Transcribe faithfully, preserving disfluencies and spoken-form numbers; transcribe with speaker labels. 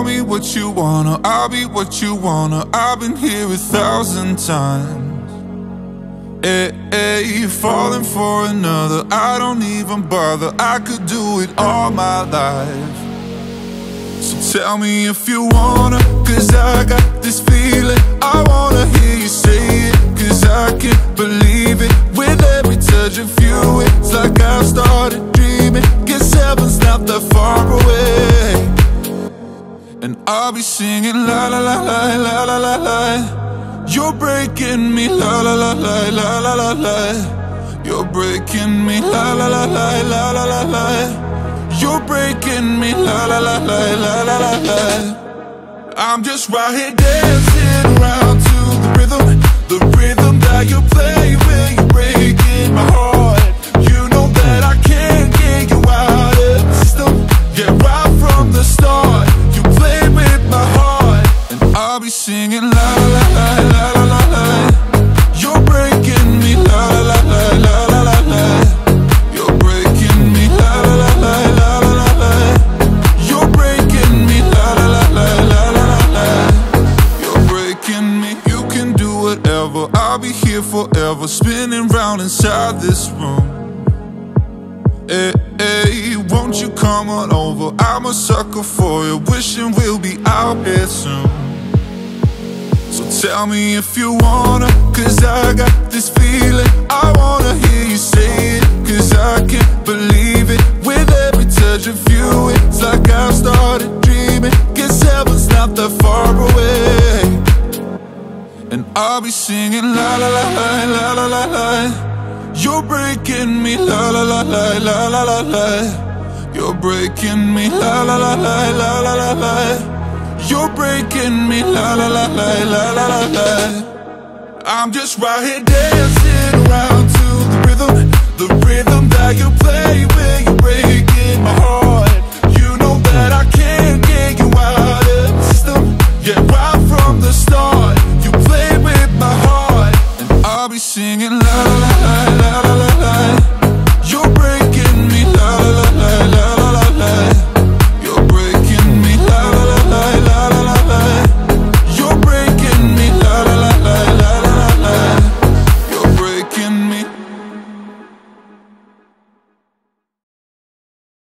Speaker 1: Tell me what you wanna, I'll be what you wanna. I've been here a thousand times. Hey, hey, falling for another, I don't even bother. I could do it all my life. So tell me if you wanna, cause I got this feeling. I wanna hear you say it, cause I can't believe it. With every touch of you, it's like I've started dreaming. Guess heaven's not that far away. And I'll be singing la la la la la la la la. You're breaking me la la la la la la la la. You're breaking me la la la la la la la la. You're breaking me la la la la la la la la. I'm just right here dancing around to the rhythm, the rhythm that you play when you're breaking my heart. You know that I can't get you out of the system. Yeah, right from the start, you played with my heart. And I'll be singing la la la la la la la. You're breaking me la la la la la la la. You're breaking me la la la la la la la. You're breaking me la la la la la la la. You're breaking me. You can do whatever, I'll be here forever, spinning round inside this room. Hey, hey, won't you come on over? I'm a sucker for you, wishing we'll be out here soon. So tell me if you wanna, cause I got this feeling. I wanna hear you say it, cause I can't believe it. With every touch of you, it's like I've started dreaming. Guess heaven's not that far away. And I'll be singing la la la la la la la la. You're breaking me la la la la la la la la. You're breaking me la la la la la la la la. You're breaking me la la la la la la la la. I'm just right here dancing around to the rhythm, the rhythm that you play with.